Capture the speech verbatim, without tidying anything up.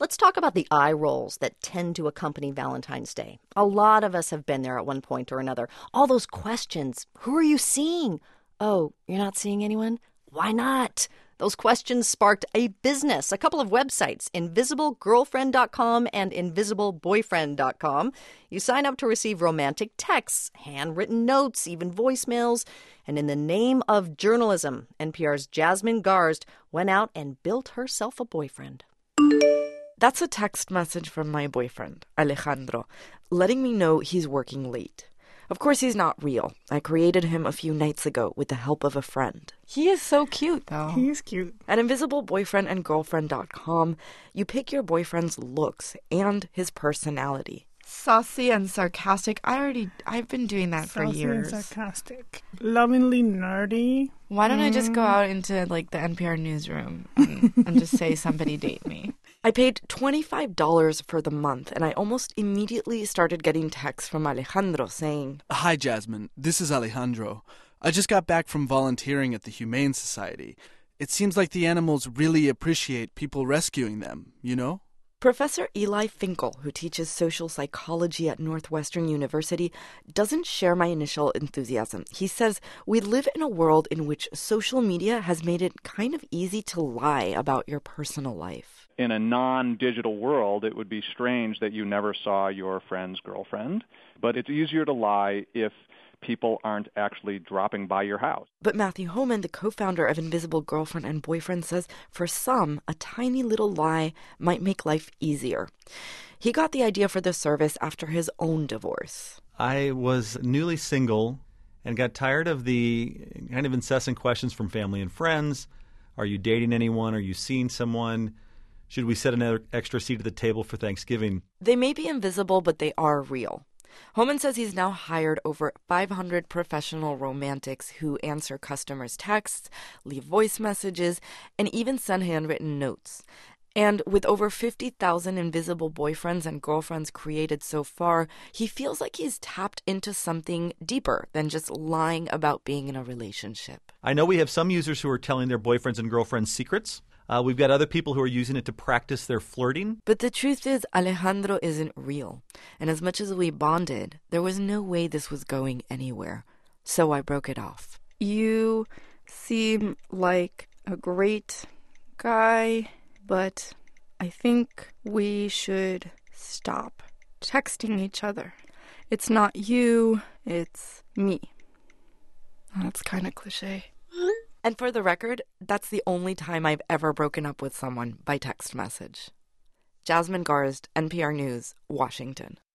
Let's talk about the eye rolls that tend to accompany Valentine's Day. A lot of us have been there at one point or another. All those questions. Who are you seeing? Oh, you're not seeing anyone? Why not? Those questions sparked a business, a couple of websites, invisible girlfriend dot com and invisible boyfriend dot com. You sign up to receive romantic texts, handwritten notes, even voicemails. And in the name of journalism, N P R's Jasmine Garsd went out and built herself a boyfriend. That's a text message from my boyfriend, Alejandro, letting me know he's working late. Of course, he's not real. I created him a few nights ago with the help of a friend. He is so cute, though. He's cute. At invisible boyfriend and girlfriend dot com, you pick your boyfriend's looks and his personality. Saucy and sarcastic. I already, I've been doing that Saucy for years. and sarcastic. Lovingly nerdy. Why don't mm. I just go out into, like, the N P R newsroom and, and just say, somebody date me? I paid twenty-five dollars for the month, and I almost immediately started getting texts from Alejandro saying, "Hi, Jasmine. This is Alejandro. I just got back from volunteering at the Humane Society. It seems like the animals really appreciate people rescuing them, you know?" Professor Eli Finkel, who teaches social psychology at Northwestern University, doesn't share my initial enthusiasm. He says we live in a world in which social media has made it kind of easy to lie about your personal life. In a non-digital world, it would be strange that you never saw your friend's girlfriend, but it's easier to lie if people aren't actually dropping by your house. But Matthew Homan, the co-founder of Invisible Girlfriend and Boyfriend, says for some, a tiny little lie might make life easier. He got the idea for the service after his own divorce. I was newly single and got tired of the kind of incessant questions from family and friends. Are you dating anyone? Are you seeing someone? Should we set another extra seat at the table for Thanksgiving? They may be invisible, but they are real. Homan says he's now hired over five hundred professional romantics who answer customers' texts, leave voice messages, and even send handwritten notes. And with over fifty thousand invisible boyfriends and girlfriends created so far, he feels like he's tapped into something deeper than just lying about being in a relationship. I know we have some users who are telling their boyfriends and girlfriends secrets. Uh, we've got other people who are using it to practice their flirting. But the truth is, Alejandro isn't real. And as much as we bonded, there was no way this was going anywhere. So I broke it off. You seem like a great guy, but I think we should stop texting each other. It's not you, it's me. That's kind of cliche. And for the record, that's the only time I've ever broken up with someone by text message. Jasmine Garsd, N P R News, Washington.